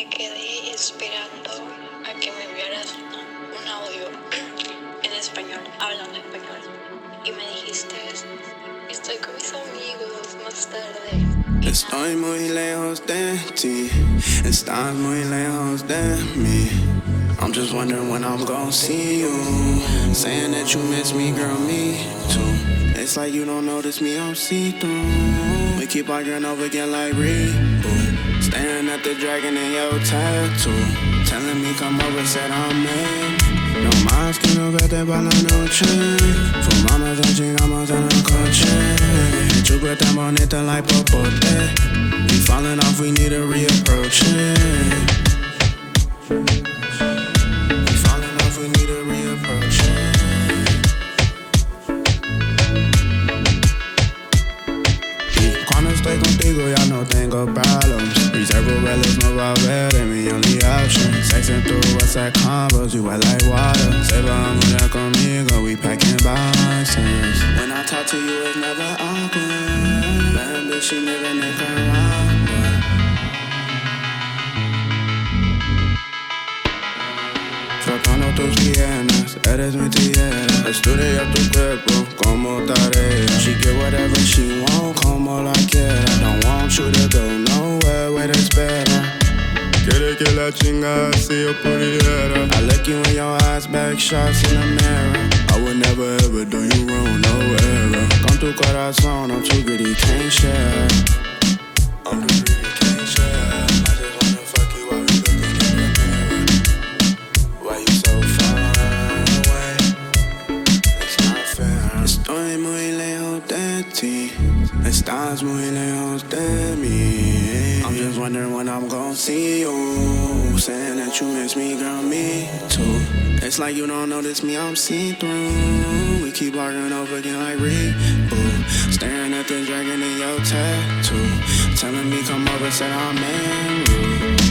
Me quedé esperando a que me enviaras un audio en español, hablando español. Y me dijiste, estoy con mis amigos más tarde. Estoy muy lejos de ti, estás muy lejos de mí. I'm just wondering when I'm gonna see you. Saying that you miss me, girl, me too. It's like you don't notice me, I'm see-through. We keep arguing over again like reboot. Staring at the dragon in your tattoo. Telling me come over, said I'm in. No más que no vete pa' la noche. Fumamos y chingamos en el coche. Chupa tan bonita like popote. We falling off, we need to reapproach it. We falling off, we need to reapproach it. Y cuando estoy contigo ya no tengo problems. Reservo velos no va a haber en mi only option. Sexing through WhatsApp combos, you wet like water. Se va a mudar conmigo, we packing boxes. When I talk to you it's never awkward. Bad bitch, she live in Nicaragua. Frotando tus piernas, eres mi tierra. Estudia tu cuerpo como tarea. She get whatever she want, como la quiera. Don't want you to go nowhere, where it's better. Quiere que la chinga si yo pudiera. I look you in your eyes, back shots in the mirror. I would never ever do you wrong, no error. Con tu corazón, I'm too greedy, can't share. I'm too greedy, can't share. I just wanna fuck you while we looking in the mirror. Why you so far away? It's not fair. Estoy muy lejos de ti. Estás muy lejos de mí. I'm just wondering when I'm gonna see you. Saying that you miss me, girl, me too. It's like you don't notice me, I'm see-through. We keep arguing over again like reboot. Staring at the dragon in your tattoo. Telling me come over, said I'm in rude.